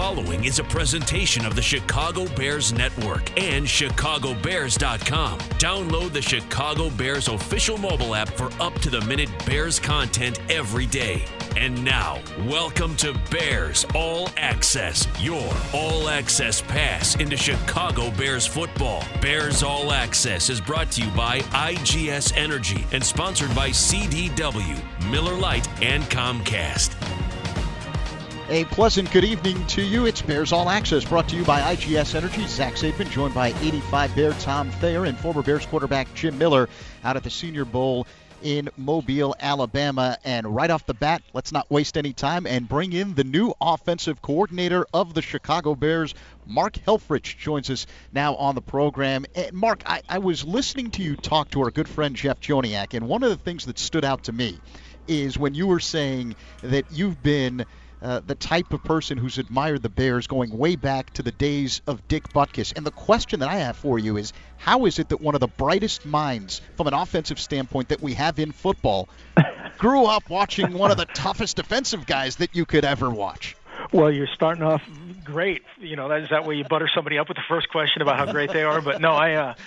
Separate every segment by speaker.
Speaker 1: following is a presentation of the Chicago Bears Network and ChicagoBears.com. Download the Chicago Bears official mobile app for up-to-the-minute Bears content every day. And now, welcome to Bears All Access, your all-access pass into Chicago Bears football. Bears All Access is brought to you by IGS Energy and sponsored by CDW, Miller Lite, and Comcast.
Speaker 2: A pleasant good evening to you. It's Bears All Access, brought to you by IGS Energy. Zach Zaidman, joined by 85 Bear Tom Thayer and former Bears quarterback Jim Miller out at the Senior Bowl in Mobile, Alabama. And right off the bat, let's not waste any time and bring in the new offensive coordinator of the Chicago Bears. Mark Helfrich joins us now on the program. And Mark, I was listening to you talk to our good friend Jeff Joniak, and one of the things that stood out to me is when you were saying that you've been the type of person who's admired the Bears going way back to the days of Dick Butkus. And the question that I have for you is, how is it that one of the brightest minds from an offensive standpoint that we have in football grew up watching one of the toughest defensive guys that you could ever watch?
Speaker 3: Well, you're starting off great. You know, that way you butter somebody up with the first question about how great they are. But no,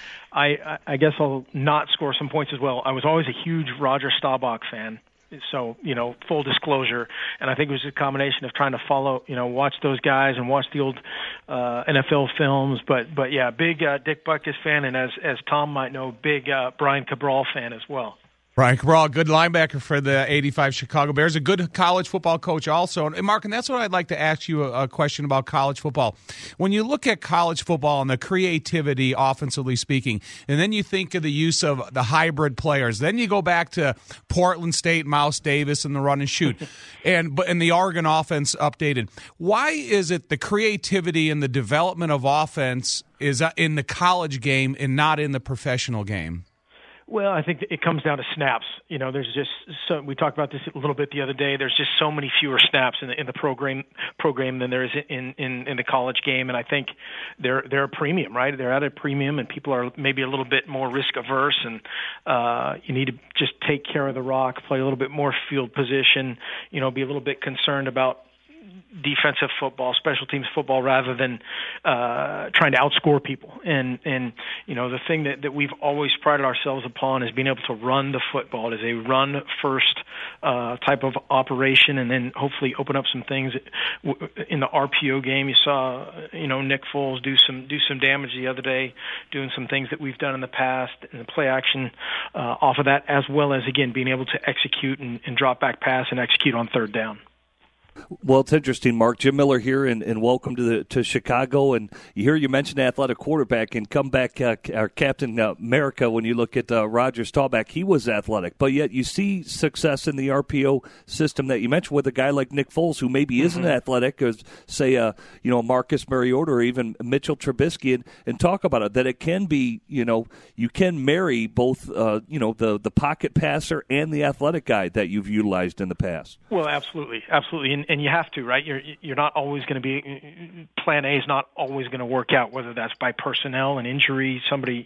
Speaker 3: I guess I'll not score some points as well. I was always a huge Roger Staubach fan. So, you know, full disclosure, and I think it was a combination of trying to follow, you know, watch those guys and watch the old NFL films. But yeah, big Dick Butkus fan, and as Tom might know, big Brian Cabral fan as well.
Speaker 4: Brian Cabral, good linebacker for the 85 Chicago Bears, a good college football coach also. And Mark, and that's what I'd like to ask you a question about college football. When you look at college football and the creativity, offensively speaking, and then you think of the use of the hybrid players, then you go back to Portland State, Mouse Davis, and the run and shoot, and the Oregon offense updated. Why is it the creativity and the development of offense is in the college game and not in the professional game?
Speaker 3: Well, I think it comes down to snaps. You know, there's just so we talked about this a little bit the other day. There's just so many fewer snaps in the program than there is in the college game, and I think they're a premium, right? They're at a premium, and people are maybe a little bit more risk averse, and you need to just take care of the rock, play a little bit more field position, you know, be a little bit concerned about defensive football, special teams football, rather than trying to outscore people. And you know, the thing that we've always prided ourselves upon is being able to run the football. It is a run-first type of operation, and then hopefully open up some things in the RPO game. You saw, you know, Nick Foles do some damage the other day, doing some things that we've done in the past, and the play action off of that, as well as, again, being able to execute and drop back pass and execute on third down.
Speaker 5: Well, it's interesting, Mark. Jim Miller here, and welcome to Chicago. And you mentioned athletic quarterback, and come back, our Captain America, when you look at Roger Staubach, he was athletic. But yet you see success in the RPO system that you mentioned with a guy like Nick Foles, who maybe isn't athletic, as, say, Marcus Mariota or even Mitchell Trubisky, and talk about it, that it can be, you know, you can marry both, the pocket passer and the athletic guy that you've utilized in the past.
Speaker 3: Well, absolutely. And you have to, right? You're not always going to be, plan A is not always going to work out, whether that's by personnel and injury, somebody's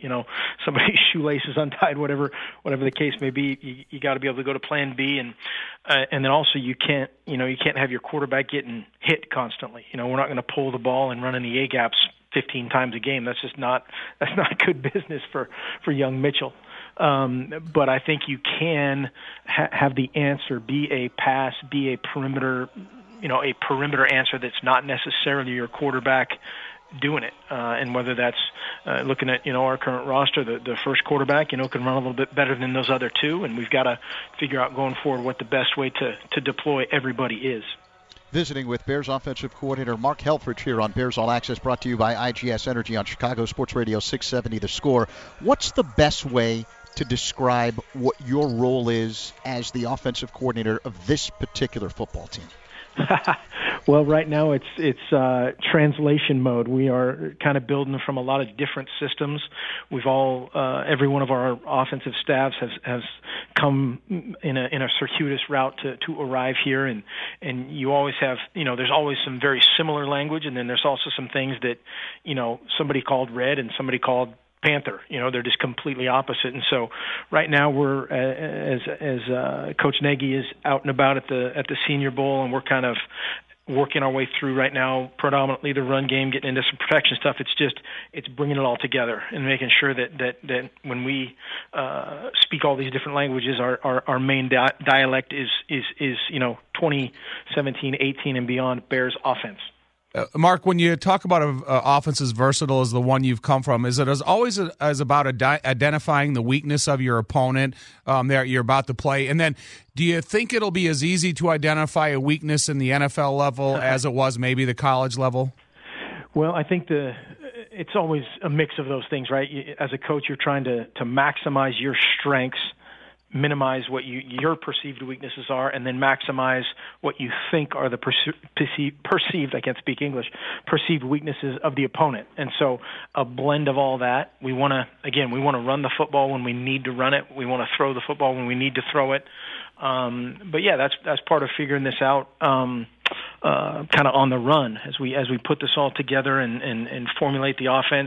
Speaker 3: shoelace is untied, whatever the case may be. You got to be able to go to plan B, and then also you can't have your quarterback getting hit constantly. You know, we're not going to pull the ball and run in the A gaps 15 times a game. That's not good business for young Mitchell. But I think you can have the answer be a pass, be a perimeter answer that's not necessarily your quarterback doing it. And whether that's looking at, you know, our current roster, the first quarterback, you know, can run a little bit better than those other two, and we've got to figure out going forward what the best way to deploy everybody is.
Speaker 2: Visiting with Bears offensive coordinator Mark Helfrich here on Bears All Access, brought to you by IGS Energy on Chicago Sports Radio 670 The Score. What's the best way to describe what your role is as the offensive coordinator of this particular football team?
Speaker 3: Well, right now it's translation mode. We are kind of building from a lot of different systems. We've all every one of our offensive staffs has come in a circuitous route to arrive here, and you always have, you know, there's always some very similar language, and then there's also some things that, you know, somebody called red and somebody called Panther. You know, they're just completely opposite. And so right now we're, as Coach Nagy is out and about at the Senior Bowl, and we're kind of working our way through right now, predominantly the run game, getting into some protection stuff. It's bringing it all together and making sure that when we speak all these different languages, our main dialect is 2017, 18, and beyond Bears offense.
Speaker 4: Mark, when you talk about an offense as versatile as the one you've come from, is it always as about identifying the weakness of your opponent that you're about to play? And then do you think it'll be as easy to identify a weakness in the NFL level as it was maybe the college level? Well,
Speaker 3: I think it's always a mix of those things, right? As a coach, you're trying to maximize your strengths, minimize what your perceived weaknesses are, and then maximize what you think are the perceived, I can't speak English, perceived weaknesses of the opponent. And so a blend of all that. We want to run the football when we need to run it. We want to throw the football when we need to throw it. But yeah, that's part of figuring this out kind of on the run as we put this all together and formulate the offense.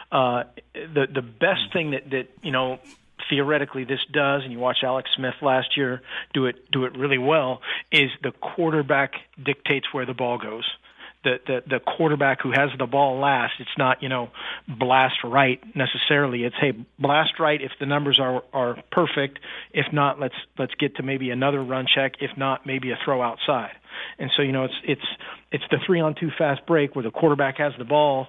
Speaker 3: The best thing that theoretically this does, and you watch Alex Smith last year do it really well, is the quarterback dictates where the ball goes. The quarterback who has the ball last, it's not, blast right necessarily. It's, hey, blast right if the numbers are perfect. If not, let's get to maybe another run check. If not, maybe a throw outside. And so, it's the 3-on-2 fast break where the quarterback has the ball,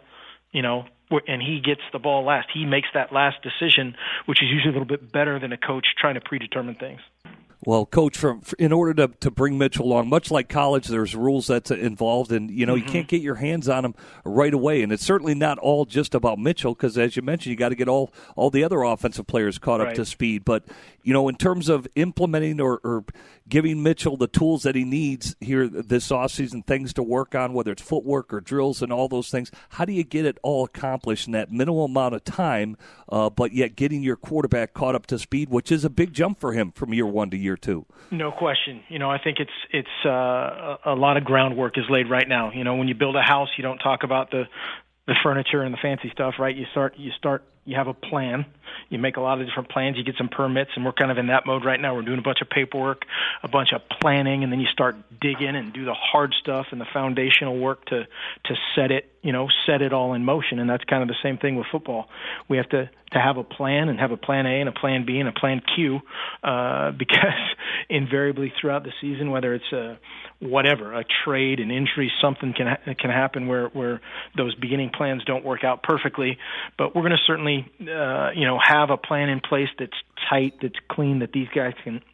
Speaker 3: and he gets the ball last. He makes that last decision, which is usually a little bit better than a coach trying to predetermine things.
Speaker 5: Well, Coach, in order to bring Mitchell along, much like college, there's rules that's involved, and you can't get your hands on him right away. And it's certainly not all just about Mitchell, because as you mentioned, you got to get all the other offensive players caught up to speed. But in terms of implementing or giving Mitchell the tools that he needs here this offseason, things to work on, whether it's footwork or drills and all those things, how do you get it all accomplished in that minimal amount of time, but yet getting your quarterback caught up to speed, which is a big jump for him from year one to year two?
Speaker 3: No question. I think it's a lot of groundwork is laid right now. When you build a house, you don't talk about the furniture and the fancy stuff, right? You have a plan. You make a lot of different plans. You get some permits, and we're kind of in that mode right now. We're doing a bunch of paperwork, a bunch of planning, and then you start digging and do the hard stuff and the foundational work to set it all in motion. And that's kind of the same thing with football. We have to have a plan and have a plan A and a plan B and a plan Q, because invariably throughout the season, whether it's a trade, an injury, something can happen where those beginning plans don't work out perfectly. But we're going to certainly have a plan in place that's tight, that's clean, that these guys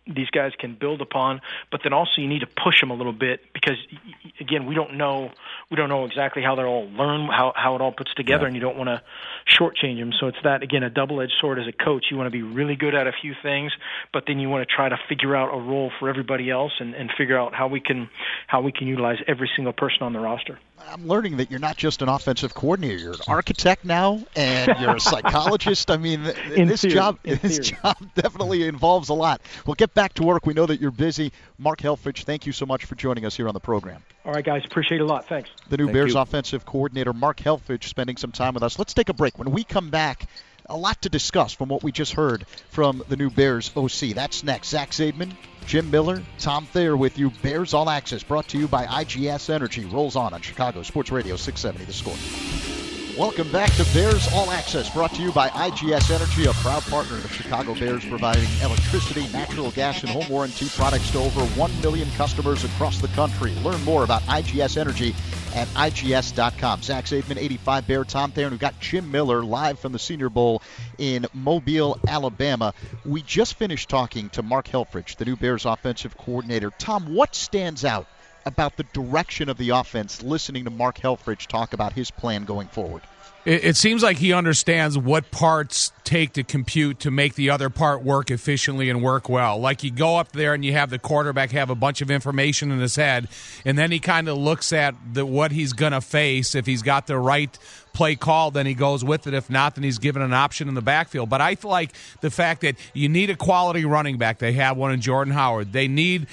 Speaker 3: can build upon. But then also you need to push them a little bit, because again, we don't know exactly how they'll all learn, how it all puts together, and you don't want to shortchange them. So it's that, again, a double-edged sword as a coach. You want to be really good at a few things, but then you want to try to figure out a role for everybody else and figure out how we can utilize every single person on the roster.
Speaker 2: I'm learning that you're not just an offensive coordinator. You're an architect now, and you're a psychologist. I mean, this job definitely involves a lot. We'll get back to work. We know that you're busy. Mark Helfrich, thank you so much for joining us here on the program.
Speaker 3: All right, guys. Appreciate it a lot. Thanks.
Speaker 2: The new Bears offensive coordinator, Mark Helfrich, spending some time with us. Let's take a break. When we come back, a lot to discuss from what we just heard from the new Bears OC. That's next. Zach Zaidman, Jim Miller, Tom Thayer with you. Bears All Access, brought to you by IGS Energy. Rolls on Chicago Sports Radio 670 The Score. Welcome back to Bears All Access, brought to you by IGS Energy, a proud partner of the Chicago Bears, providing electricity, natural gas, and home warranty products to over 1 million customers across the country. Learn more about IGS Energy at IGS.com. Zach Zaidman, 85 Bear, Tom Thayer, and we've got Jim Miller live from the Senior Bowl in Mobile, Alabama. We just finished talking to Mark Helfrich, the new Bears offensive coordinator. Tom, what stands out about the direction of the offense listening to Mark Helfrich talk about his plan going forward?
Speaker 4: It seems like he understands what parts take to compute to make the other part work efficiently and work well. Like you go up there and you have the quarterback have a bunch of information in his head, and then he kind of looks at what he's going to face. If he's got the right play call, then he goes with it. If not, then he's given an option in the backfield. But I like the fact that you need a quality running back. They have one in Jordan Howard. They need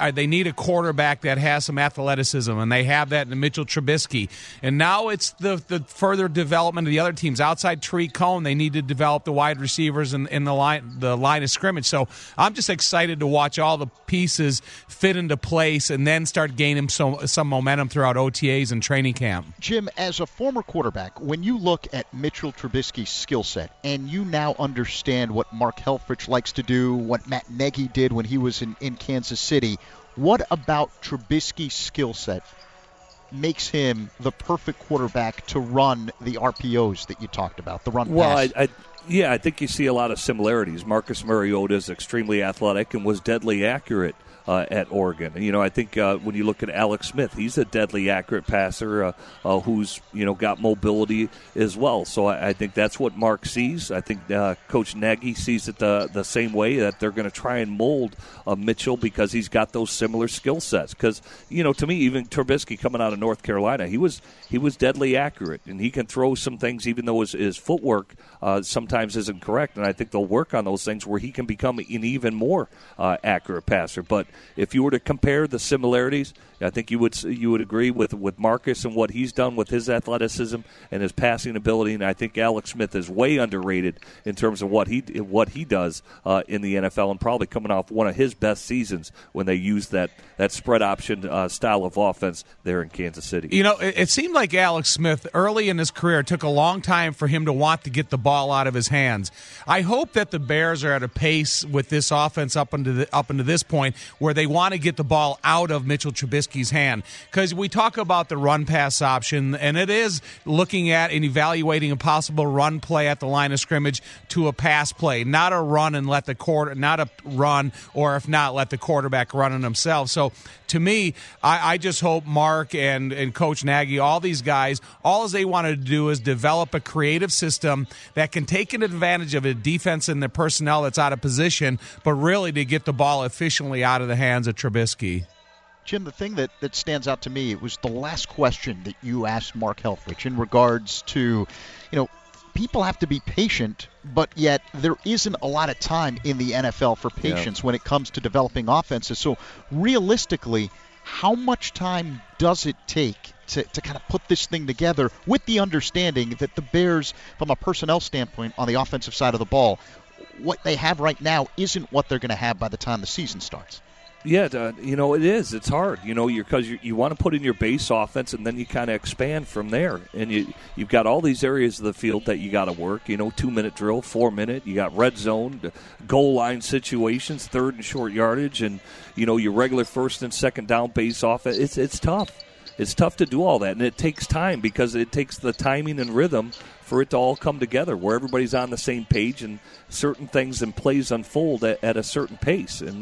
Speaker 4: a quarterback that has some athleticism, and they have that in Mitchell Trubisky. And now it's the further development development of the other teams. Outside Tariq Cohen, they need to develop the wide receivers in the line of scrimmage. So I'm just excited to watch all the pieces fit into place and then start gaining some momentum throughout OTAs and training camp.
Speaker 2: Jim, as a former quarterback, when you look at Mitchell Trubisky's skill set and you now understand what Mark Helfrich likes to do, what Matt Nagy did when he was in Kansas City, what about Trubisky's skill set makes him the perfect quarterback to run the RPOs that you talked about, the run pass?
Speaker 5: I think you see a lot of similarities. Marcus Mariota is extremely athletic and was deadly accurate at Oregon. I think when you look at Alex Smith, he's a deadly accurate passer who's got mobility as well. So I think that's what Mark sees. I think Coach Nagy sees it the same way, that they're going to try and mold Mitchell because he's got those similar skill sets. Because to me, even Trubisky coming out of North Carolina, he was deadly accurate, and he can throw some things even though his footwork sometimes isn't correct. And I think they'll work on those things where he can become an even more accurate passer. But if you were to compare the similarities, I think you would agree with Marcus and what he's done with his athleticism and his passing ability. And I think Alex Smith is way underrated in terms of what he does in the NFL, and probably coming off one of his best seasons when they used that spread option style of offense there in Kansas City.
Speaker 4: It seemed like Alex Smith early in his career took a long time for him to want to get the ball out of his hands. I hope that the Bears are at a pace with this offense up into this point where they want to get the ball out of Mitchell Trubisky's hand, because we talk about the run pass option, and it is looking at and evaluating a possible run play at the line of scrimmage to a pass play, not a run and not a run, or if not, let the quarterback run on himself. So to me, I just hope Mark and Coach Nagy, all these guys, all they want to do is develop a creative system that can take an advantage of a defense and the personnel that's out of position, but really to get the ball efficiently out of the hands of Trubisky.
Speaker 2: Jim, the thing that stands out to me, it was the last question that you asked Mark Helfrich in regards to, people have to be patient, but yet there isn't a lot of time in the NFL for patience when it comes to developing offenses. So realistically, how much time does it take to kind of put this thing together, with the understanding that the Bears, from a personnel standpoint on the offensive side of the ball, what they have right now isn't what they're going to have by the time the season starts?
Speaker 5: Yeah, it is. It's hard, because you want to put in your base offense, and then you kind of expand from there. And you've got all these areas of the field that you got to work. 2-minute drill, 4-minute. You got red zone, goal line situations, third and short yardage, and your regular first and second down base offense. It's tough. It's tough to do all that, and it takes time because it takes the timing and rhythm for it to all come together, where everybody's on the same page and certain things and plays unfold at a certain pace. And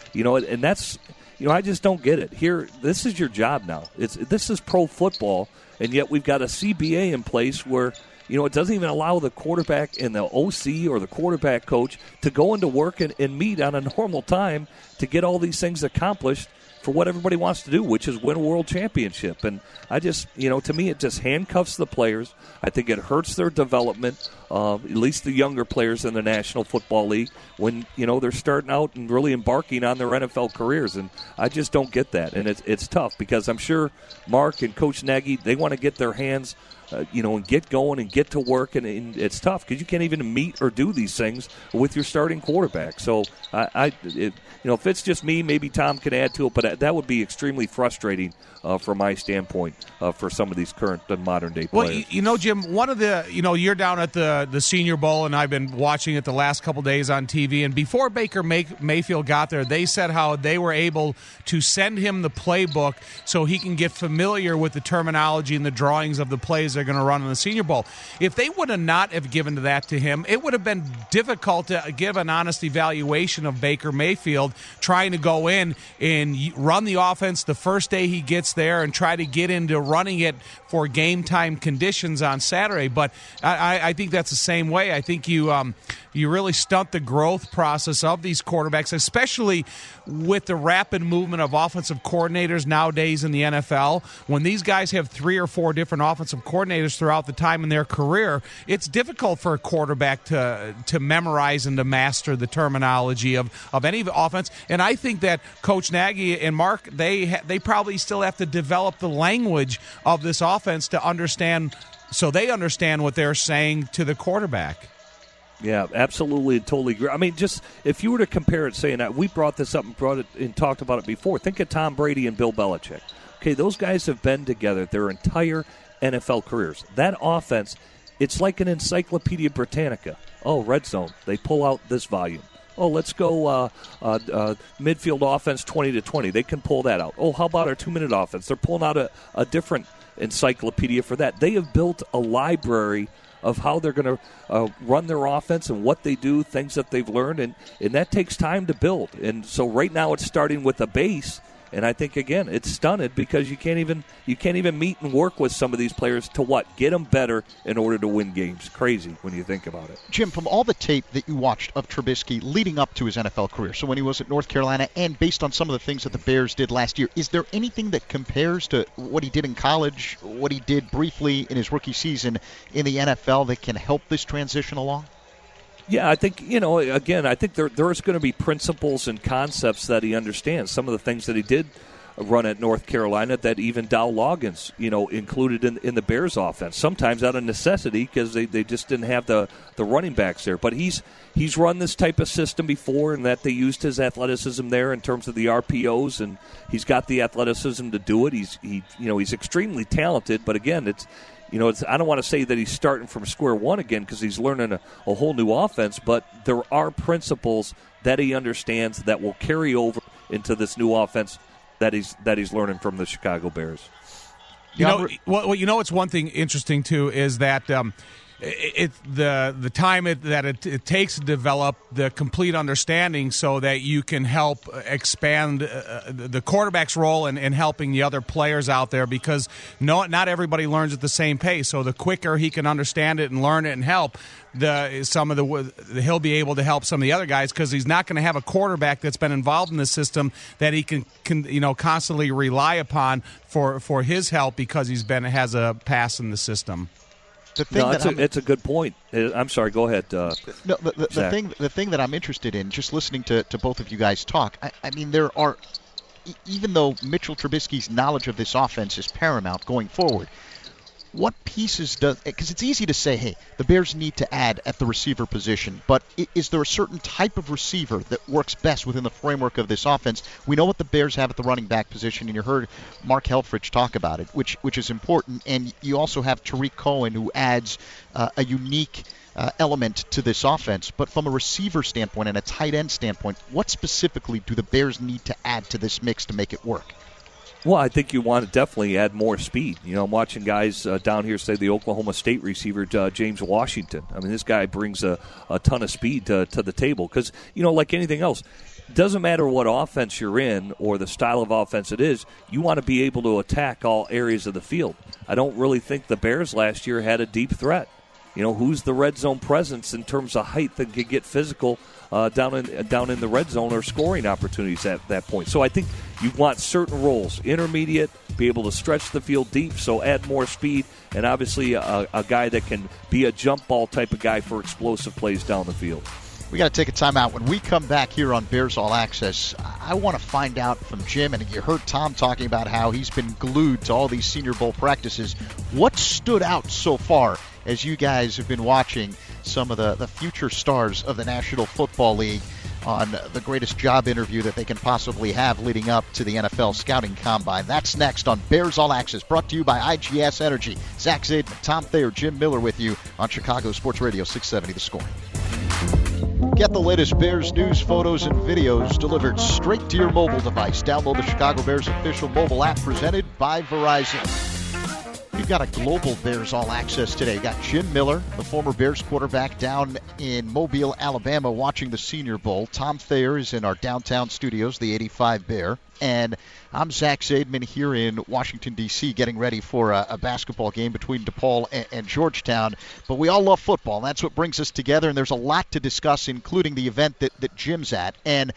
Speaker 5: and that's, I just don't get it. Here, this is your job now. This is pro football, and yet we've got a CBA in place where, it doesn't even allow the quarterback and the OC or the quarterback coach to go into work and meet on a normal time to get all these things accomplished for what everybody wants to do, which is win a world championship. And I just, to me, it just handcuffs the players. I think it hurts their development, at least the younger players in the National Football League, when, they're starting out and really embarking on their NFL careers. And I just don't get that. And it's tough because I'm sure Mark and Coach Nagy, they want to get their hands and get going and get to work, and it's tough because you can't even meet or do these things with your starting quarterback. So, if it's just me, maybe Tom can add to it, but that would be extremely frustrating from my standpoint for some of these current and modern-day players.
Speaker 4: Well, Jim, one of the, you're down at the Senior Bowl, and I've been watching it the last couple days on TV, and before Baker Mayfield got there, they said how they were able to send him the playbook so he can get familiar with the terminology and the drawings of the plays they're going to run in the Senior Bowl. If they would have not have given that to him, it would have been difficult to give an honest evaluation of Baker Mayfield trying to go in and run the offense the first day he gets there and try to get into running it for game time conditions on Saturday. But I think that's the same way. I think you really stunt the growth process of these quarterbacks, especially with the rapid movement of offensive coordinators nowadays in the NFL. When these guys have 3 or 4 different offensive coordinators throughout the time in their career, it's difficult for a quarterback to memorize and to master the terminology of any offense. And I think that Coach Nagy and Mark, they probably still have to develop the language of this offense to understand so they understand what they're saying to the quarterback.
Speaker 5: Yeah, absolutely, totally agree. I mean, just if you were to compare it, saying that we brought this up and talked about it before. Think of Tom Brady and Bill Belichick. Okay, those guys have been together their entire NFL careers. That offense, it's like an Encyclopedia Britannica. Oh, red zone. They pull out this volume. Oh, let's go midfield offense 20-20. They can pull that out. Oh, how about our 2-minute offense? They're pulling out a different encyclopedia for that. They have built a library of how they're going to run their offense and what they do, things that they've learned, and that takes time to build. And so right now it's starting with a base, and I think, again, it's stunted because you can't even meet and work with some of these players to get them better in order to win games. Crazy when you think about it.
Speaker 2: Jim, from all the tape that you watched of Trubisky leading up to his NFL career, so when he was at North Carolina and based on some of the things that the Bears did last year, is there anything that compares to what he did in college, what he did briefly in his rookie season in the NFL that can help this transition along?
Speaker 5: Yeah, I think, again, I think there's going to be principles and concepts that he understands. Some of the things that he did run at North Carolina that even Dow Loggins, included in the Bears offense, sometimes out of necessity because they just didn't have the running backs there. But he's run this type of system before, and that they used his athleticism there in terms of the RPOs, and he's got the athleticism to do it. He's extremely talented, but again, it's I don't want to say that he's starting from square one again because he's learning a whole new offense, but there are principles that he understands that will carry over into this new offense that he's learning from the Chicago Bears.
Speaker 4: It's one thing interesting too is that the time it takes to develop the complete understanding so that you can help expand the quarterback's role in helping the other players out there, because not everybody learns at the same pace. So the quicker he can understand it and learn it and help, he'll be able to help some of the other guys, because he's not going to have a quarterback that's been involved in the system that he can constantly rely upon for his help because has a pass in the system.
Speaker 5: It's a good point. I'm sorry. Go ahead.
Speaker 2: The thing that I'm interested in, just listening to both of you guys talk, I mean, there are, even though Mitchell Trubisky's knowledge of this offense is paramount going forward, what pieces because it's easy to say, hey, the Bears need to add at the receiver position, but is there a certain type of receiver that works best within the framework of this offense? We know what the Bears have at the running back position, and you heard Mark Helfrich talk about it, which is important, and you also have Tariq Cohen, who adds a unique element to this offense. But from a receiver standpoint and a tight end standpoint, what specifically do the Bears need to add to this mix to make it work?
Speaker 5: Well, I think you want to definitely add more speed. I'm watching guys down here, say the Oklahoma State receiver, James Washington. I mean, this guy brings a ton of speed to the table because, like anything else, doesn't matter what offense you're in or the style of offense it is, you want to be able to attack all areas of the field. I don't really think the Bears last year had a deep threat. Who's the red zone presence in terms of height that could get physical down in the red zone or scoring opportunities at that point. So I think you want certain roles, intermediate, be able to stretch the field deep, so add more speed, and obviously a guy that can be a jump ball type of guy for explosive plays down the field.
Speaker 2: We got to take a timeout. When we come back here on Bears All Access, I want to find out from Jim, and you heard Tom talking about how he's been glued to all these Senior Bowl practices. What stood out so far as you guys have been watching some of the future stars of the National Football League on the greatest job interview that they can possibly have leading up to the NFL Scouting Combine? That's next on Bears All Access, brought to you by IGS Energy. Zach Zaidman, Tom Thayer, Jim Miller with you on Chicago Sports Radio 670 The Score. Get the latest Bears news, photos, and videos delivered straight to your mobile device. Download the Chicago Bears official mobile app presented by Verizon. We've got a global Bears All Access today. We've got Jim Miller, the former Bears quarterback, down in Mobile, Alabama, watching the Senior Bowl. Tom Thayer is in our downtown studios, the 85 Bear. And I'm Zach Zaidman here in Washington, D.C., getting ready for a basketball game between DePaul and Georgetown. But we all love football, and that's what brings us together. And there's a lot to discuss, including the event that Jim's at. And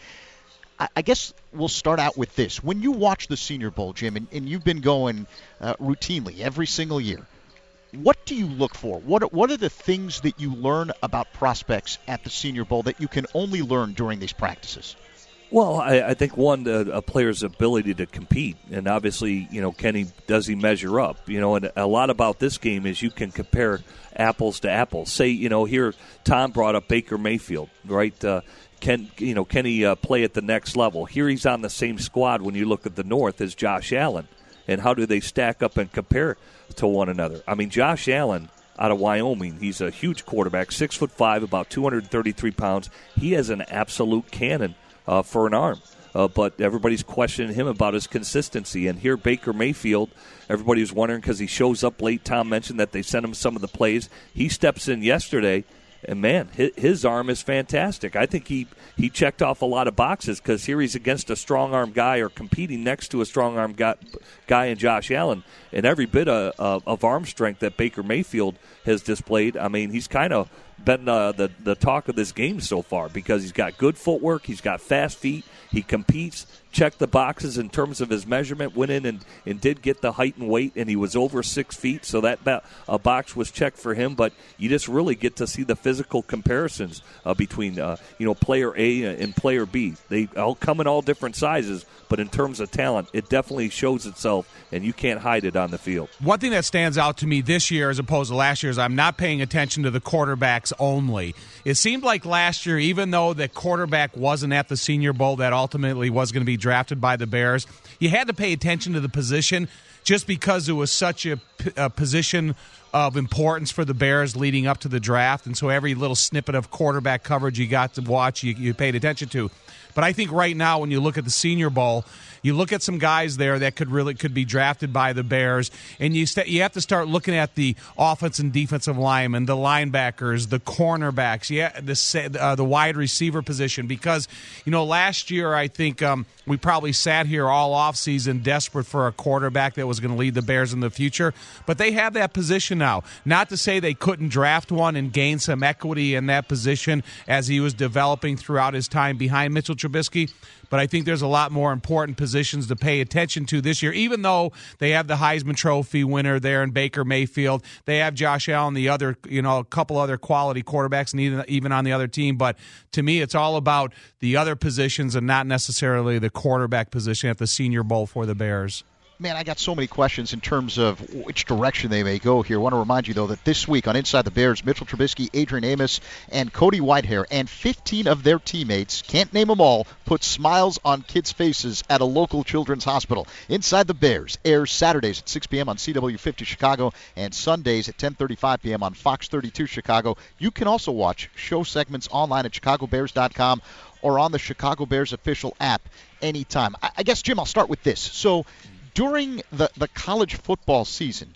Speaker 2: I guess we'll start out with this. When you watch the Senior Bowl, Jim, and you've been going routinely every single year, what do you look for? What are the things that you learn about prospects at the Senior Bowl that you can only learn during these practices?
Speaker 5: Well, I think one, a player's ability to compete, and obviously, does he measure up? And a lot about this game is you can compare apples to apples. Say, here Tom brought up Baker Mayfield, right? Can he play at the next level? Here he's on the same squad when you look at the North as Josh Allen, and how do they stack up and compare to one another? I mean, Josh Allen out of Wyoming, he's a huge quarterback, 6'5", about 233 pounds. He has an absolute cannon for an arm. But everybody's questioning him about his consistency. And here, Baker Mayfield, everybody was wondering because he shows up late. Tom mentioned that they sent him some of the plays. He steps in yesterday, and, man, his arm is fantastic. I think he checked off a lot of boxes because here he's against a strong-arm guy or competing next to a strong-arm guy in Josh Allen. And every bit of arm strength that Baker Mayfield has displayed, I mean, he's kind of been the talk of this game so far because he's got good footwork, he's got fast feet, he competes, checked the boxes in terms of his measurement, went in and did get the height and weight, and he was over 6 feet, so that a box was checked for him. But you just really get to see the physical comparisons between player A and player B. They all come in all different sizes, but in terms of talent, it definitely shows itself, and you can't hide it on the field.
Speaker 4: One thing that stands out to me this year as opposed to last year is I'm not paying attention to the quarterbacks only. It seemed like last year, even though the quarterback wasn't at the Senior Bowl that ultimately was going to be drafted by the Bears, you had to pay attention to the position just because it was such a position of importance for the Bears leading up to the draft, and so every little snippet of quarterback coverage you got to watch, you paid attention to. But I think right now when you look at the Senior Bowl, you look at some guys there that could be drafted by the Bears, and you have to start looking at the offense and defensive linemen, the linebackers, the cornerbacks, the wide receiver position. Because last year I think we probably sat here all offseason desperate for a quarterback that was going to lead the Bears in the future. But they have that position now. Not to say they couldn't draft one and gain some equity in that position as he was developing throughout his time behind Mitchell Trubisky. But I think there's a lot more important positions to pay attention to this year, even though they have the Heisman Trophy winner there in Baker Mayfield. They have Josh Allen, the other, a couple other quality quarterbacks, and even on the other team. But to me, it's all about the other positions and not necessarily the quarterback position at the Senior Bowl for the Bears.
Speaker 2: Man, I got so many questions in terms of which direction they may go here. I want to remind you, though, that this week on Inside the Bears, Mitchell Trubisky, Adrian Amos, and Cody Whitehair, and 15 of their teammates, can't name them all, put smiles on kids' faces at a local children's hospital. Inside the Bears airs Saturdays at 6 p.m. on CW50 Chicago and Sundays at 10:35 p.m. on Fox 32 Chicago. You can also watch show segments online at chicagobears.com or on the Chicago Bears official app anytime. I guess, Jim, I'll start with this. So, during the college football season,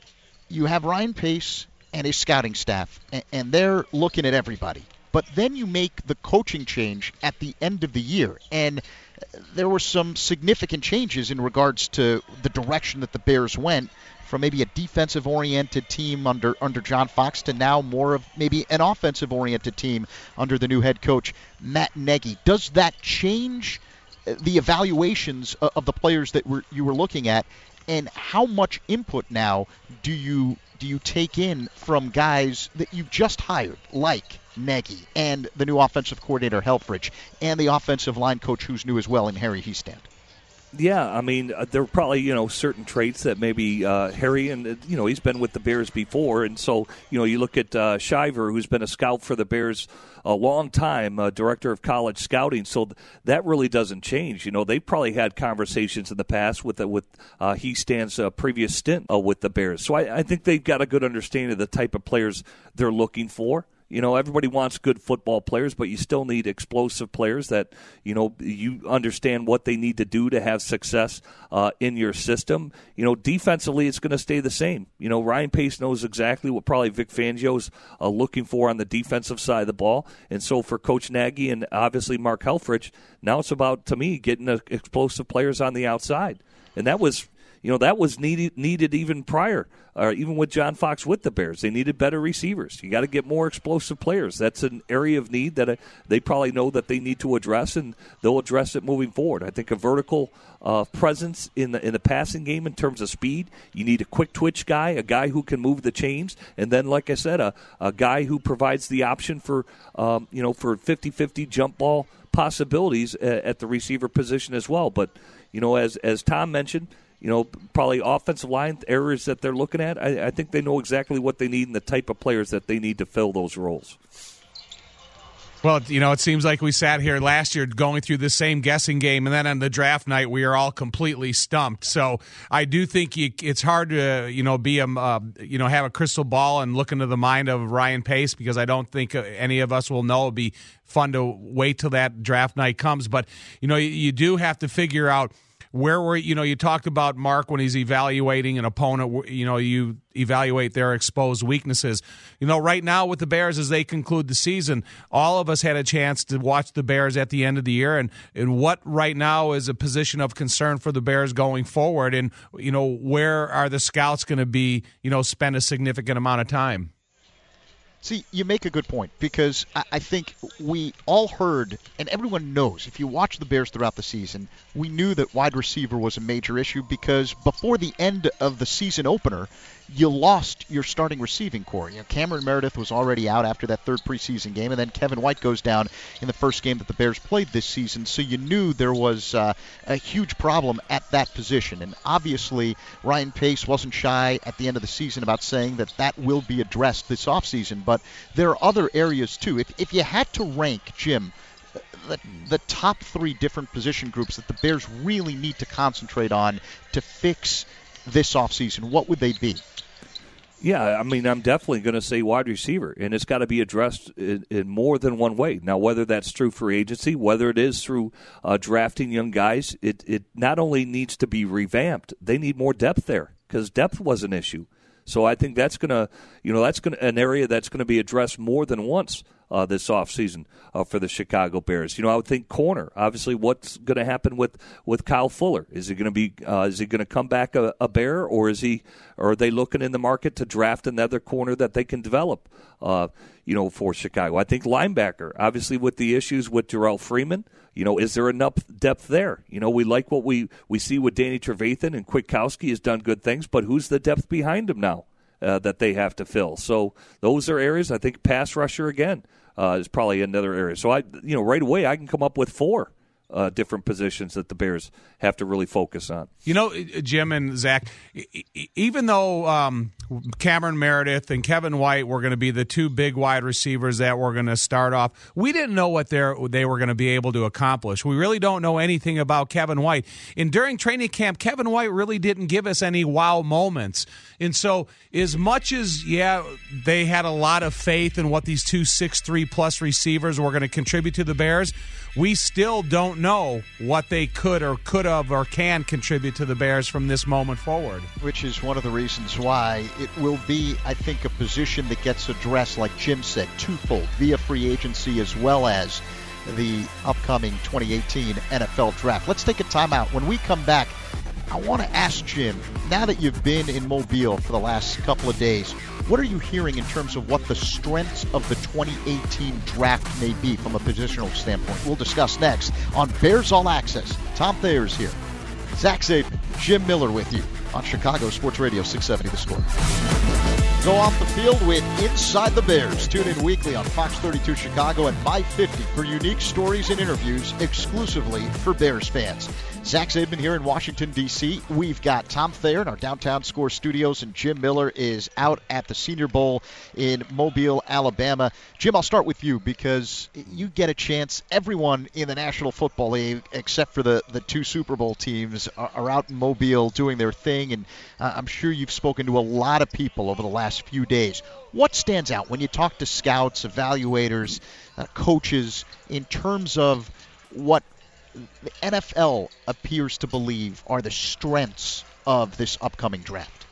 Speaker 2: you have Ryan Pace and his scouting staff, and they're looking at everybody. But then you make the coaching change at the end of the year, and there were some significant changes in regards to the direction that the Bears went from maybe a defensive-oriented team under John Fox to now more of maybe an offensive-oriented team under the new head coach, Matt Nagy. Does that change the evaluations of the players that you were looking at, and how much input now do you take in from guys that you've just hired, like Nagy and the new offensive coordinator Helfrich and the offensive line coach who's new as well in Harry Hiestand?
Speaker 5: Yeah, I mean, there were probably, certain traits that maybe Harry, and, he's been with the Bears before. And so, you look at Shiver, who's been a scout for the Bears a long time, director of college scouting. So that really doesn't change. They've probably had conversations in the past with Hiestand's previous stint with the Bears. So I think they've got a good understanding of the type of players they're looking for. Everybody wants good football players, but you still need explosive players that, you understand what they need to do to have success in your system. Defensively, it's going to stay the same. Ryan Pace knows exactly what probably Vic Fangio's looking for on the defensive side of the ball. And so for Coach Nagy and obviously Mark Helfrich, now it's about, to me, getting explosive players on the outside. And that was, that was needed even prior, even with John Fox with the Bears. They needed better receivers. You got to get more explosive players. That's an area of need that they probably know that they need to address, and they'll address it moving forward. I think a vertical presence in the passing game in terms of speed. You need a quick twitch guy, a guy who can move the chains, and then, like I said, a guy who provides the option for for 50-50 jump ball possibilities at the receiver position as well. But as Tom mentioned, probably offensive line areas that they're looking at, I think they know exactly what they need and the type of players that they need to fill those roles.
Speaker 4: Well, it seems like we sat here last year going through the same guessing game, and then on the draft night we are all completely stumped. So I do think it's hard to have a crystal ball and look into the mind of Ryan Pace, because I don't think any of us will know. It'd be fun to wait till that draft night comes, but you do have to figure out where you talked about Mark when he's evaluating an opponent, you evaluate their exposed weaknesses. Right now with the Bears, as they conclude the season, all of us had a chance to watch the Bears at the end of the year, and what right now is a position of concern for the Bears going forward, and where are the scouts going to be, spend a significant amount of time?
Speaker 2: See, you make a good point, because I think we all heard, and everyone knows, if you watch the Bears throughout the season, we knew that wide receiver was a major issue, because before the end of the season opener, you lost your starting receiving core. Cameron Meredith was already out after that third preseason game, and then Kevin White goes down in the first game that the Bears played this season, so you knew there was a huge problem at that position. And obviously, Ryan Pace wasn't shy at the end of the season about saying that will be addressed this offseason, but there are other areas too. If you had to rank, Jim, the top three different position groups that the Bears really need to concentrate on to fix this offseason, what would they be?
Speaker 5: Yeah, I mean, I'm definitely going to say wide receiver, and it's got to be addressed in more than one way. Now, whether that's through free agency, whether it is through drafting young guys, it not only needs to be revamped, they need more depth there, because depth was an issue. So I think that's going to, an area that's going to be addressed more than once this offseason for the Chicago Bears. I would think corner. Obviously, what's going to happen with Kyle Fuller? Is he going to come back a Bear, or are they looking in the market to draft another corner that they can develop? For Chicago, I think linebacker. Obviously, with the issues with Jarrell Freeman, is there enough depth there? We like what we see with Danny Trevathan, and Kwiatkowski has done good things, but who's the depth behind him now that they have to fill? So those are areas. I think pass rusher again is probably another area. So right away I can come up with 4 different positions that the Bears have to really focus on.
Speaker 4: Jim and Zach, even though Cameron Meredith and Kevin White were going to be the 2 big wide receivers that were going to start off, we didn't know what they were going to be able to accomplish. We really don't know anything about Kevin White. And during training camp, Kevin White really didn't give us any wow moments. And so as much as, they had a lot of faith in what these 2 6'3+ receivers were going to contribute to the Bears, we still don't know what they could have or can contribute to the Bears from this moment forward. Which is one of the reasons why it will be, I think, a position that gets addressed, like Jim said, twofold, via free agency as well as the upcoming 2018 NFL Draft. Let's take a timeout. When we come back, I want to ask Jim, now that you've been in Mobile for the last couple of days, what are you hearing in terms of what the strengths of the 2018 draft may be from a positional standpoint? We'll discuss next on Bears All Access. Tom Thayer's here. Zach Zaidman, Jim Miller with you on Chicago Sports Radio 670 The Score. Go off the field with Inside the Bears. Tune in weekly on Fox 32 Chicago and 550 for unique stories and interviews exclusively for Bears fans. Zach Zaidman here in Washington, D.C. We've got Tom Thayer in our downtown Score studios, and Jim Miller is out at the Senior Bowl in Mobile, Alabama. Jim, I'll start with you because you get a chance. Everyone in the National Football League, except for the 2 Super Bowl teams, are out in Mobile doing their thing, and I'm sure you've spoken to a lot of people over the last few days. What stands out when you talk to scouts, evaluators, coaches, in terms of what the NFL appears to believe are the strengths of this upcoming draft?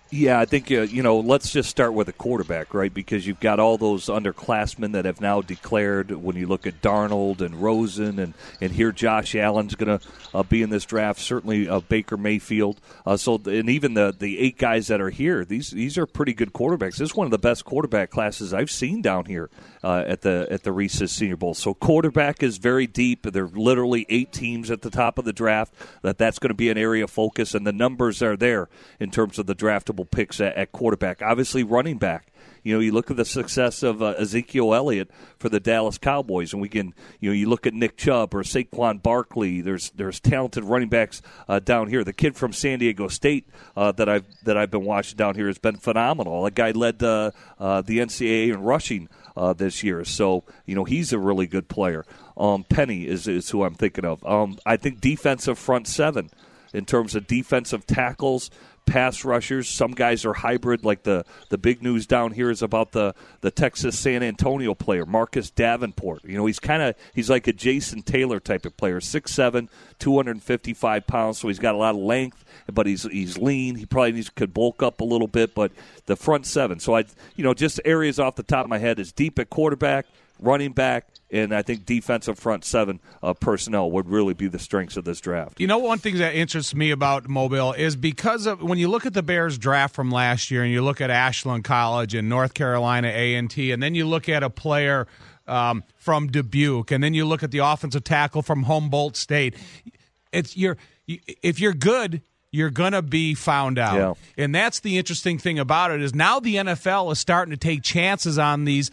Speaker 5: Yeah, I think, let's just start with a quarterback, right? Because you've got all those underclassmen that have now declared. When you look at Darnold and Rosen and here Josh Allen's going to be in this draft, certainly Baker Mayfield. And even the 8 guys that are here, these are pretty good quarterbacks. This is one of the best quarterback classes I've seen down here at the Reese's Senior Bowl. So quarterback is very deep. There are literally 8 teams at the top of the draft. That's going to be an area of focus, and the numbers are there in terms of the draftable picks at quarterback. Obviously, running back. You look at the success of Ezekiel Elliott for the Dallas Cowboys, and we can, you look at Nick Chubb or Saquon Barkley. There's talented running backs down here. The kid from San Diego State that I've been watching down here has been phenomenal. That guy led the NCAA in rushing this year, so he's a really good player. Penny is who I'm thinking of. I think defensive front 7 in terms of defensive tackles. Pass rushers. Some guys are hybrid, like the big news down here is about the Texas San Antonio player, Marcus Davenport. He's like a Jason Taylor type of player, 6'7", 255 pounds, so he's got a lot of length, but he's lean. He probably could bulk up a little bit, but the front 7. So just areas off the top of my head is deep at quarterback, running back, and I think defensive front 7 personnel would really be the strengths of this draft.
Speaker 4: One thing that interests me about Mobile is because of when you look at the Bears draft from last year and you look at Ashland College and North Carolina A&T, and then you look at a player from Dubuque, and then you look at the offensive tackle from Humboldt State, if you're good, you're going to be found out. Yeah. And that's the interesting thing about it is now the NFL is starting to take chances on these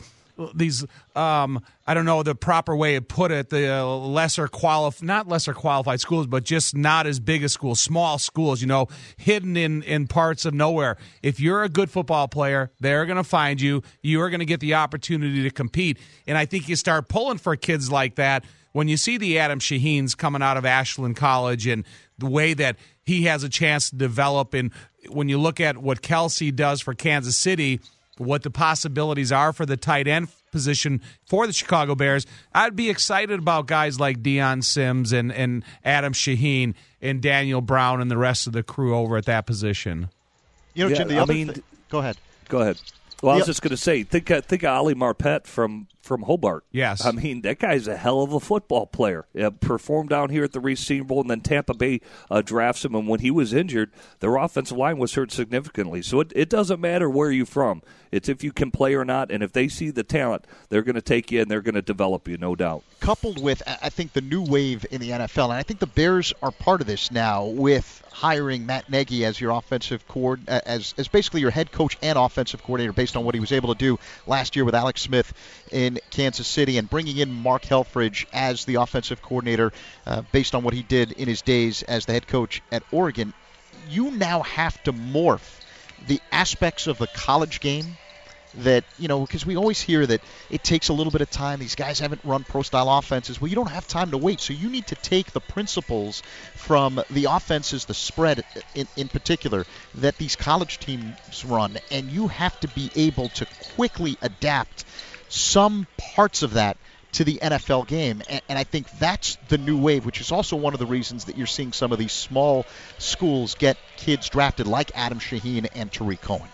Speaker 4: I don't know the proper way to put it, the not lesser qualified schools, but just not as big a schools, small schools, hidden in parts of nowhere. If you're a good football player, they're going to find you. You are going to get the opportunity to compete. And I think you start pulling for kids like that when you see the Adam Shaheens coming out of Ashland College and the way that he has a chance to develop. And when you look at what Kelsey does for Kansas City, what the possibilities are for the tight end position for the Chicago Bears, I'd be excited about guys like Deion Sims and Adam Shaheen and Daniel Brown and the rest of the crew over at that position.
Speaker 2: Jim, go ahead.
Speaker 5: Go ahead. Well, I was just going to say, think of Ali Marpet from Hobart.
Speaker 4: Yes.
Speaker 5: That guy's a hell of a football player. Performed down here at the Reese Senior Bowl, and then Tampa Bay drafts him. And when he was injured, their offensive line was hurt significantly. So it doesn't matter where you're from. It's if you can play or not. And if they see the talent, they're going to take you and they're going to develop you, no doubt.
Speaker 2: Coupled with, I think, the new wave in the NFL, and I think the Bears are part of this now with hiring Matt Nagy as your offensive as basically your head coach and offensive coordinator based on what he was able to do last year with Alex Smith in Kansas City, and bringing in Mark Helfrich as the offensive coordinator based on what he did in his days as the head coach at Oregon. You now have to morph the aspects of the college game that, because we always hear that it takes a little bit of time. These guys haven't run pro-style offenses. Well, you don't have time to wait. So you need to take the principles from the offenses, the spread in particular, that these college teams run, and you have to be able to quickly adapt some parts of that to the NFL game. And I think that's the new wave, which is also one of the reasons that you're seeing some of these small schools get kids drafted like Adam Shaheen and Tariq Cohen.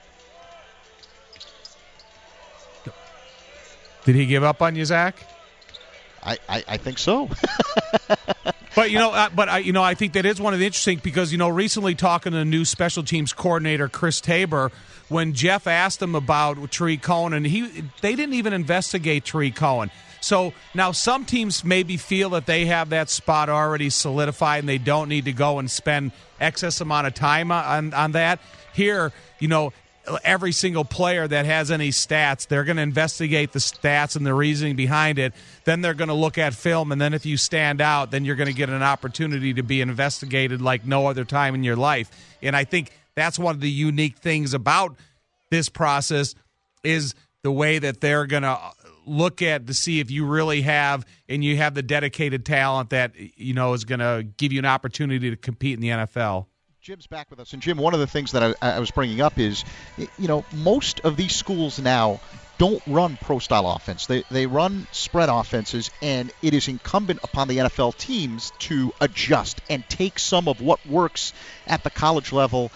Speaker 4: Did he give up on you, Zach?
Speaker 2: I think so.
Speaker 4: But I think that is one of the interesting because recently talking to the new special teams coordinator Chris Tabor, when Jeff asked him about Tariq Cohen, and they didn't even investigate Tariq Cohen. So now some teams maybe feel that they have that spot already solidified and they don't need to go and spend excess amount of time on that. Here, every single player that has any stats, they're going to investigate the stats and the reasoning behind it. Then they're going to look at film, and then if you stand out, then you're going to get an opportunity to be investigated like no other time in your life. And I think that's one of the unique things about this process is the way that they're going to look at to see if you really have and you have the dedicated talent that is going to give you an opportunity to compete in the NFL.
Speaker 2: Jim's back with us. And, Jim, one of the things that I was bringing up is, most of these schools now don't run pro-style offense. They run spread offenses, and it is incumbent upon the NFL teams to adjust and take some of what works at the college level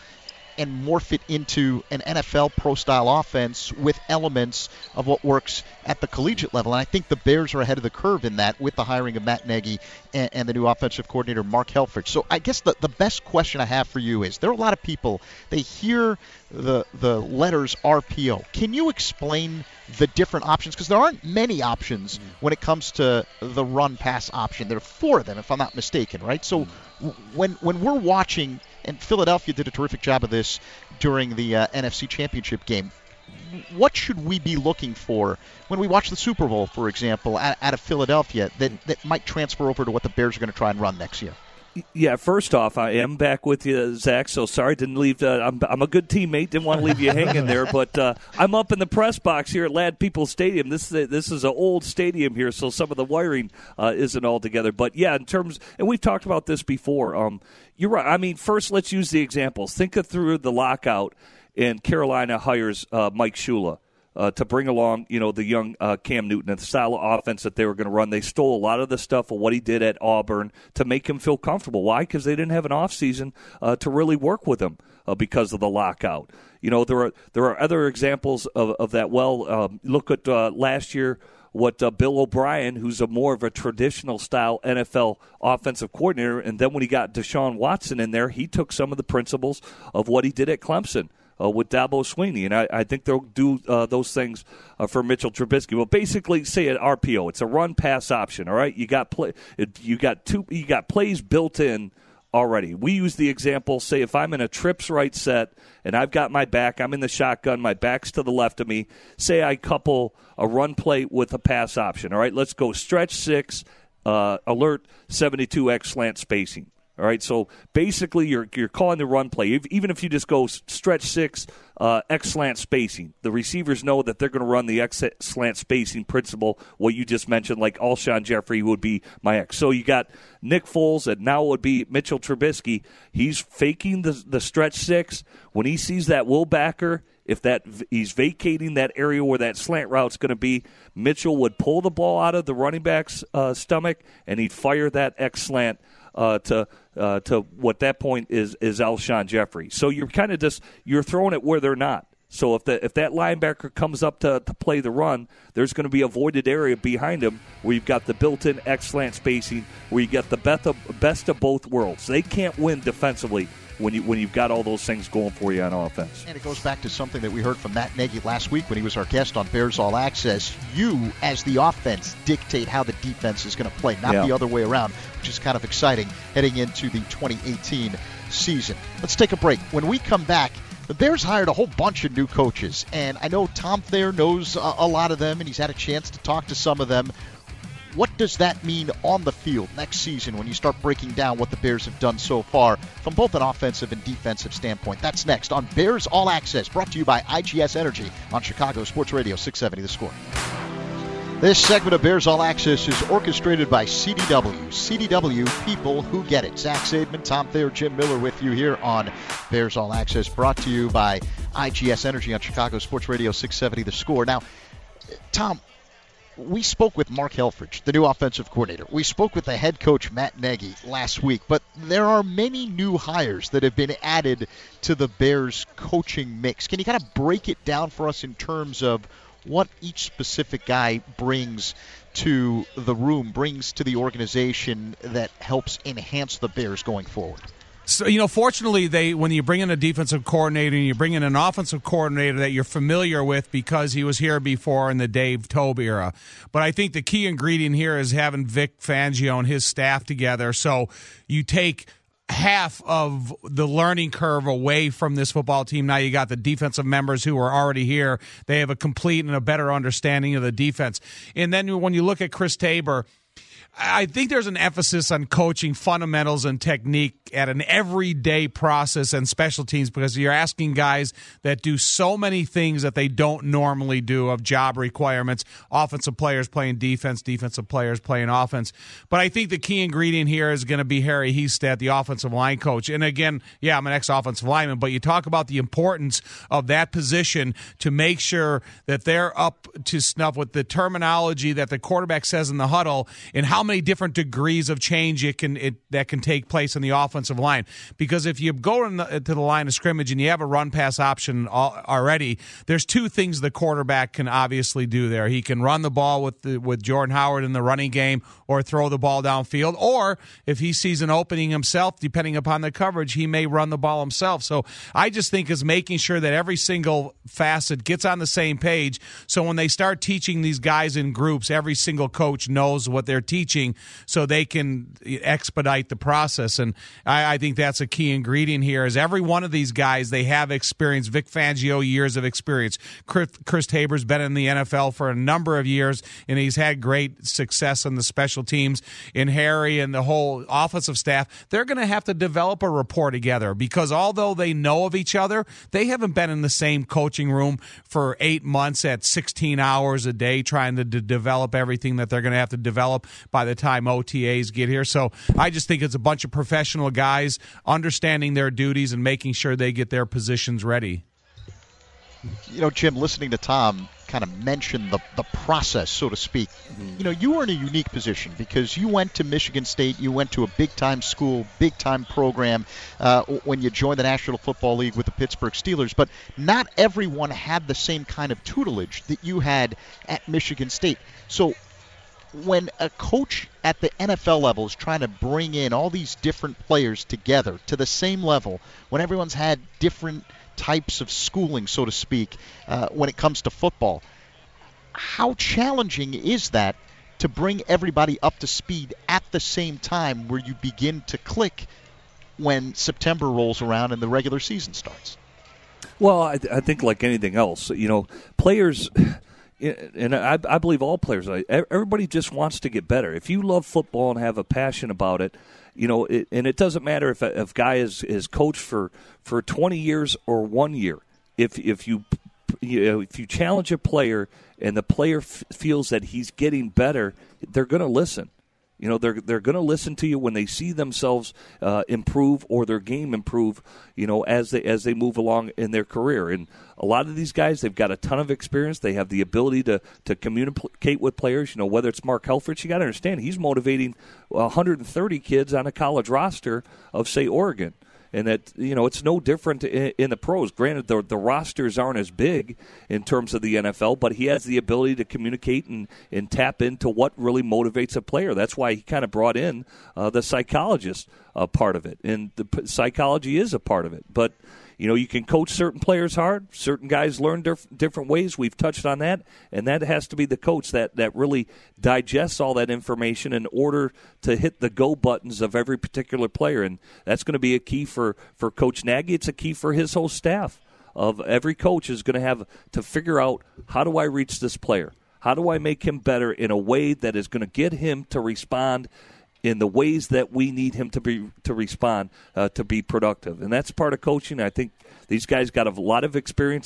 Speaker 2: and morph it into an NFL pro-style offense with elements of what works at the collegiate level. And I think the Bears are ahead of the curve in that with the hiring of Matt Nagy and the new offensive coordinator, Mark Helfrich. So I guess the best question I have for you is, there are a lot of people, they hear the letters RPO. Can you explain the different options? Because there aren't many options when it comes to the run-pass option. There are 4 of them, if I'm not mistaken, right? So when we're watching, and Philadelphia did a terrific job of this during the NFC Championship game, what should we be looking for when we watch the Super Bowl, for example, out of Philadelphia that might transfer over to what the Bears are going to try and run next year?
Speaker 5: Yeah, first off, I am back with you, Zach, so sorry, didn't leave. I'm a good teammate, didn't want to leave you hanging there, but I'm up in the press box here at Ladd Peoples Stadium. This is an old stadium here, so some of the wiring isn't all together. But, yeah, in terms – and we've talked about this before. You're right. I mean, first let's use the examples. Think of through the lockout, and Carolina hires Mike Shula to bring along, the young Cam Newton and the style of offense that they were going to run. They stole a lot of the stuff of what he did at Auburn to make him feel comfortable. Why? Because they didn't have an offseason to really work with him because of the lockout. There are other examples of that. Well, look at last year, what Bill O'Brien, who's more of a traditional style NFL offensive coordinator, and then when he got Deshaun Watson in there, he took some of the principles of what he did at Clemson with Dabo Swinney, and I think they'll do those things for Mitchell Trubisky. Well, basically, say at RPO, it's a run-pass option. All right, you got plays built in already. We use the example. Say if I'm in a trips right set and I've got my back, I'm in the shotgun, my back's to the left of me. Say I couple a run play with a pass option. All right, let's go stretch 6, alert 72x slant spacing. All right, so basically you're calling the run play. Even if you just go stretch 6, X slant spacing, the receivers know that they're going to run the X slant spacing principle, what you just mentioned, like Alshon Jeffrey would be my X. So you got Nick Foles, and now it would be Mitchell Trubisky. He's faking the stretch 6. When he sees that Will Backer, if he's vacating that area where that slant route's going to be, Mitchell would pull the ball out of the running back's stomach, and he'd fire that X slant to what that point is Alshon Jeffrey. So you're kind of you're throwing it where they're not. So if that linebacker comes up to play the run, there's going to be a voided area behind him where you've got the built-in X-slant spacing, where you get the best of both worlds. They can't win defensively when you've got all those things going for you on offense.
Speaker 2: And it goes back to something that we heard from Matt Nagy last week when he was our guest on Bears All Access. You, as the offense, dictate how the defense is going to play, not the other way around, which is kind of exciting heading into the 2018 season. Let's take a break. When we come back, the Bears hired a whole bunch of new coaches, and I know Tom Thayer knows a lot of them, and he's had a chance to talk to some of them. What does that mean on the field next season when you start breaking down what the Bears have done so far from both an offensive and defensive standpoint? That's next on Bears All Access, brought to you by IGS Energy on Chicago Sports Radio 670 The Score. This segment of Bears All Access is orchestrated by CDW. CDW, people who get it. Zach Zaidman, Tom Thayer, Jim Miller with you here on Bears All Access, brought to you by IGS Energy on Chicago Sports Radio 670 The Score. Now, Tom, we spoke with Mark Helfrich, the new offensive coordinator. We spoke with the head coach, Matt Nagy, last week. But there are many new hires that have been added to the Bears coaching mix. Can you kind of break it down for us in terms of what each specific guy brings to the room, brings to the organization that helps enhance the Bears going forward?
Speaker 4: So, fortunately, when you bring in a defensive coordinator and you bring in an offensive coordinator that you're familiar with because he was here before in the Dave Tobe era. But I think the key ingredient here is having Vic Fangio and his staff together. So you take half of the learning curve away from this football team. Now you got the defensive members who are already here. They have a complete and a better understanding of the defense. And then when you look at Chris Tabor, I think there's an emphasis on coaching fundamentals and technique at an everyday process and special teams, because you're asking guys that do so many things that they don't normally do of job requirements, offensive players playing defense, defensive players playing offense. But I think the key ingredient here is going to be Harry Hiestand, the offensive line coach. And again, I'm an ex-offensive lineman, but you talk about the importance of that position to make sure that they're up to snuff with the terminology that the quarterback says in the huddle and how how many different degrees of change that can take place in the offensive line. Because if you go to the line of scrimmage and you have a run-pass option already, there's two things the quarterback can obviously do there. He can run the ball with Jordan Howard in the running game or throw the ball downfield. Or if he sees an opening himself, depending upon the coverage, he may run the ball himself. So I just think is making sure that every single facet gets on the same page. So when they start teaching these guys in groups, every single coach knows what they're teaching so they can expedite the process. And I think that's a key ingredient here is every one of these guys, they have experience. Vic Fangio, years of experience. Chris Tabor's been in the NFL for a number of years, and he's had great success in the special teams. And Harry and the whole offensive staff, they're going to have to develop a rapport together because although they know of each other, they haven't been in the same coaching room for 8 months at 16 hours a day trying to develop everything that they're going to have to develop by the time OTAs get here. So I just think it's a bunch of professional guys understanding their duties and making sure they get their positions ready.
Speaker 2: You know, Jim, listening to Tom kind of mention the process, so to speak. You know, you were in a unique position because you went to Michigan State, you went to a big-time school, big-time program when you joined the National Football League with the Pittsburgh Steelers, but not everyone had the same kind of tutelage that you had at Michigan State. So when a coach at the NFL level is trying to bring in all these different players together to the same level, when everyone's had different types of schooling, so to speak, when it comes to football, how challenging is that to bring everybody up to speed at the same time where you begin to click when September rolls around and the regular season starts?
Speaker 5: Well, I think like anything else, you know, players, and I believe all players, everybody just wants to get better. If you love football and have a passion about it, you know, and it doesn't matter if a guy is coached for 20 years or 1 year. If you challenge a player and the player feels that he's getting better, they're going to listen. You know, they're going to listen to you when they see themselves improve or their game improve, you know, as they move along in their career. And a lot of these guys, they've got a ton of experience. They have the ability to communicate with players. You know, whether it's Mark Helfrich, you got to understand, he's motivating 130 kids on a college roster of, say, Oregon. And that, you know, it's no different in the pros. Granted, the rosters aren't as big in terms of the NFL, but he has the ability to communicate and tap into what really motivates a player. That's why he kind of brought in the psychologist part of it. And the psychology is a part of it. But, you know, you can coach certain players hard. Certain guys learn different ways. We've touched on that. And that has to be the coach that really digests all that information in order to hit the go buttons of every particular player. And that's going to be a key for Coach Nagy. It's a key for his whole staff. Of every coach is going to have to figure out, how do I reach this player? How do I make him better in a way that is going to get him to respond in the ways that we need him to respond to be productive? And that's part of coaching. I think these guys got a lot of experience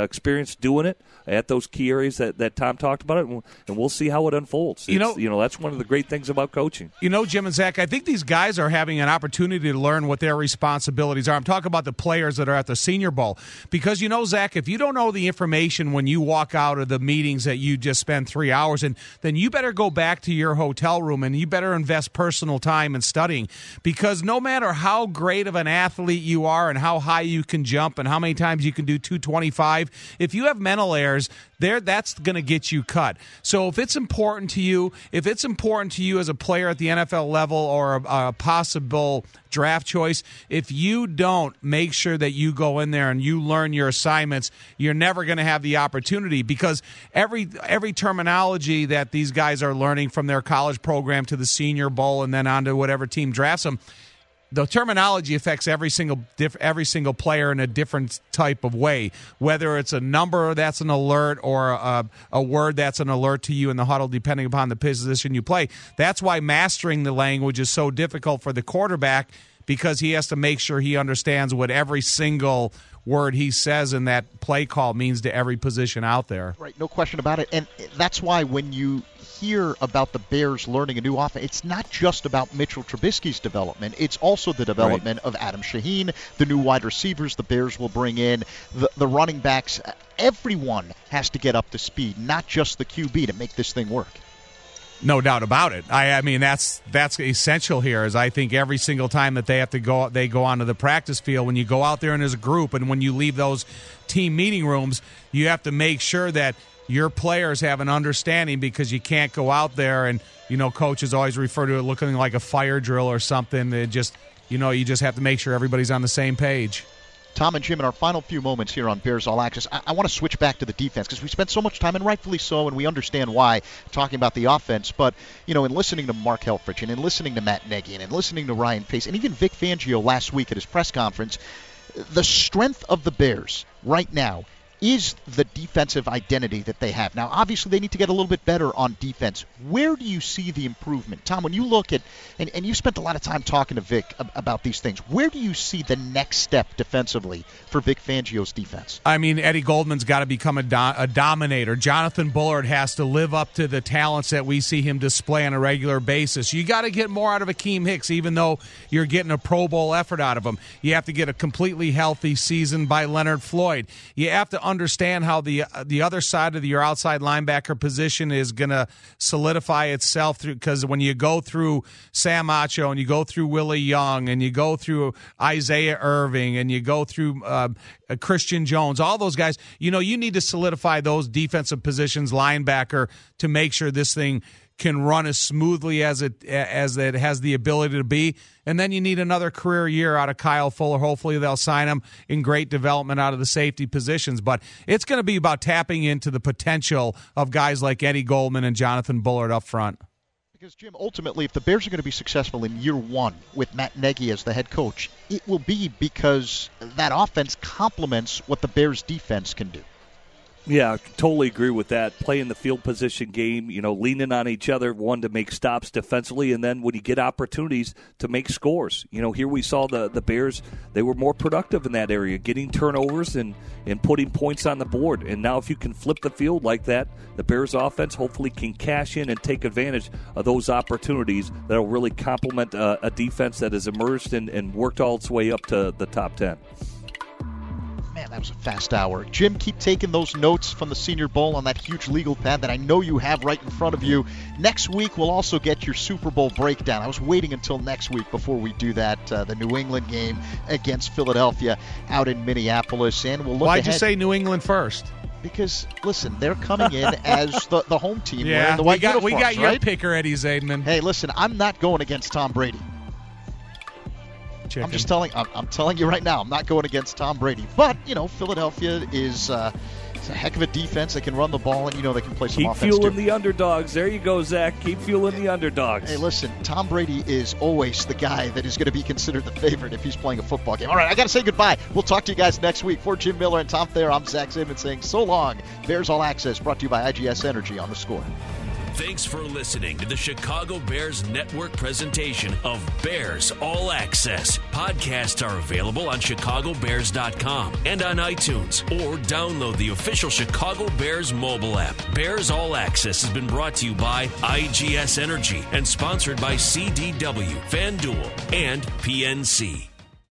Speaker 5: doing it at those key areas that Tom talked about it, and we'll see how it unfolds. You know, that's one of the great things about coaching.
Speaker 4: You know, Jim and Zach, I think these guys are having an opportunity to learn what their responsibilities are. I'm talking about the players that are at the Senior Bowl. Because, you know, Zach, if you don't know the information when you walk out of the meetings that you just spend 3 hours in, then you better go back to your hotel room and you better invest personal time in studying. Because no matter how great of an athlete you are and how high you can jump and how many times you can do 225, if you have mental errors, that's going to get you cut. So if it's important to you as a player at the NFL level or a possible draft choice, if you don't make sure that you go in there and you learn your assignments, you're never going to have the opportunity, because every terminology that these guys are learning from their college program to the Senior Bowl and then on to whatever team drafts them, the terminology affects every single player in a different type of way, whether it's a number that's an alert or a word that's an alert to you in the huddle, depending upon the position you play. That's why mastering the language is so difficult for the quarterback, because he has to make sure he understands what every single word he says in that play call means to every position out there.
Speaker 2: Right, no question about it. And that's why when you hear about the Bears learning a new offense, it's not just about Mitchell Trubisky's development. It's also the development of Adam Shaheen, the new wide receivers the Bears will bring in, the running backs. Everyone has to get up to speed, not just the QB, to make this thing work.
Speaker 4: No doubt about it. I mean, that's essential here. Is I think every single time that they go onto the practice field, when you go out there and as a group, and when you leave those team meeting rooms, you have to make sure that your players have an understanding, because you can't go out there and, coaches always refer to it looking like a fire drill or something. You just have to make sure everybody's on the same page.
Speaker 2: Tom and Jim, in our final few moments here on Bears All Access, I want to switch back to the defense, because we spent so much time, and rightfully so, and we understand why, talking about the offense. But, in listening to Mark Helfrich and in listening to Matt Nagy and in listening to Ryan Pace and even Vic Fangio last week at his press conference, the strength of the Bears right now is the defensive identity that they have. Now, obviously, they need to get a little bit better on defense. Where do you see the improvement? Tom, when you look at, and you spent a lot of time talking to Vic about these things, where do you see the next step defensively for Vic Fangio's defense?
Speaker 4: I mean, Eddie Goldman's got to become a dominator. Jonathan Bullard has to live up to the talents that we see him display on a regular basis. You got to get more out of Akeem Hicks, even though you're getting a Pro Bowl effort out of him. You have to get a completely healthy season by Leonard Floyd. You have to understand how the other side of your outside linebacker position is going to solidify itself through, because when you go through Sam Acho and you go through Willie Young and you go through Isaiah Irving and you go through Christian Jones, all those guys, you need to solidify those defensive positions, linebacker, to make sure this thing can run as smoothly as it has the ability to be. And then you need another career year out of Kyle Fuller. Hopefully they'll sign him in great development out of the safety positions. But it's going to be about tapping into the potential of guys like Eddie Goldman and Jonathan Bullard up front.
Speaker 2: Because, Jim, ultimately, if the Bears are going to be successful in year one with Matt Nagy as the head coach, it will be because that offense complements what the Bears' defense can do.
Speaker 5: Yeah, totally agree with that. Playing the field position game, leaning on each other, one to make stops defensively, and then when you get opportunities to make scores. Here we saw the Bears, they were more productive in that area, getting turnovers and putting points on the board. And now if you can flip the field like that, the Bears offense hopefully can cash in and take advantage of those opportunities that will really complement a defense that has emerged and worked all its way up to the top 10.
Speaker 2: Man, that was a fast hour. Jim, keep taking those notes from the Senior Bowl on that huge legal pad that I know you have right in front of you. Next week, we'll also get your Super Bowl breakdown. I was waiting until next week before we do that, the New England game against Philadelphia out in Minneapolis. And we'll look
Speaker 4: Why'd
Speaker 2: ahead.
Speaker 4: You say New England first?
Speaker 2: Because, listen, they're coming in as the home team.
Speaker 4: Yeah,
Speaker 2: wearing the white uniforms,
Speaker 4: we got your
Speaker 2: right?
Speaker 4: picker, Eddie Zaidman.
Speaker 2: Hey, listen, I'm not going against Tom Brady.
Speaker 4: Chicken.
Speaker 2: I'm telling you right now, I'm not going against Tom Brady. But, Philadelphia is it's a heck of a defense. They can run the ball, and they can play some offense.
Speaker 5: Keep fueling the underdogs. There you go, Zach. Keep fueling the underdogs.
Speaker 2: Hey, listen, Tom Brady is always the guy that is going to be considered the favorite if he's playing a football game. All right, I got to say goodbye. We'll talk to you guys next week. For Jim Miller and Tom Thayer, I'm Zach Zaidman saying so long. Bears All Access brought to you by IGS Energy on The Score.
Speaker 1: Thanks for listening to the Chicago Bears Network presentation of Bears All Access. Podcasts are available on ChicagoBears.com and on iTunes, or download the official Chicago Bears mobile app. Bears All Access has been brought to you by IGS Energy and sponsored by CDW, FanDuel, and PNC.